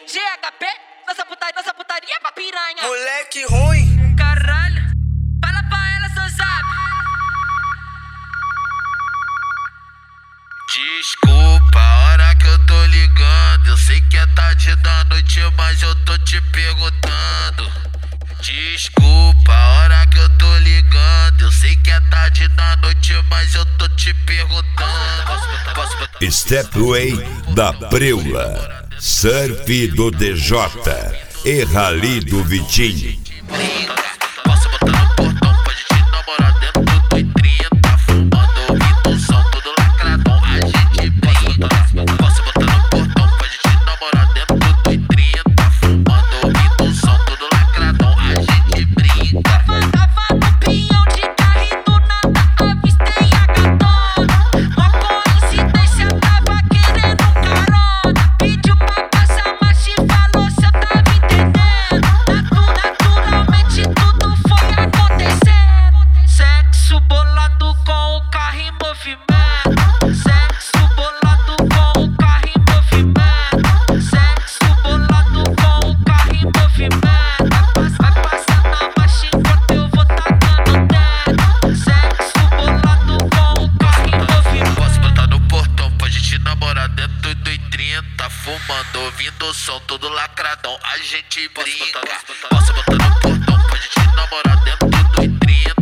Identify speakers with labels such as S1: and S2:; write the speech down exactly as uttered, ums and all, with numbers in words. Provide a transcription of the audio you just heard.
S1: G H P, nossa putaria, nossa putaria pra piranha.
S2: Moleque ruim.
S1: Caralho, fala pra ela, seu zap.
S3: Desculpa a hora que eu tô ligando. Eu sei que é tarde da noite, mas eu tô te perguntando. Desculpa a hora que eu tô ligando. Eu sei que é tarde da noite, mas eu tô te perguntando. Posso botar...
S4: Stepway da Preula, Surf do D J e Rally do Vitinho.
S3: Posso botar no portão pra gente namorar dentro do I trinta, fumando, ouvindo o som todo lacradão, a gente brinca. Posso botar no portão pra gente namorar dentro do I trinta, fumando, ouvindo o som todo lacradão, a gente brinca.
S1: Tava no pinhão de carro e do nada avistei a gatona. Uma coincidência, tava querendo carona. Pediu pra passar marcha e falou se eu tava entendendo. Naturalmente tudo foi acontecendo. Sexo bolado com o carro em movimento. Sexo bolado com o carro em movimento. Sexo bolado com o carro em movimento. Vai passar na marcha enquanto eu vou tacando dedo. Sexo bolado com o carro em movimento.
S3: Posso botar no portão pra gente namorar dentro do I trinta, fumando, ouvindo o som todo lacradão, a gente brinca. Posso botar no portão pra gente namorar dentro do I trinta,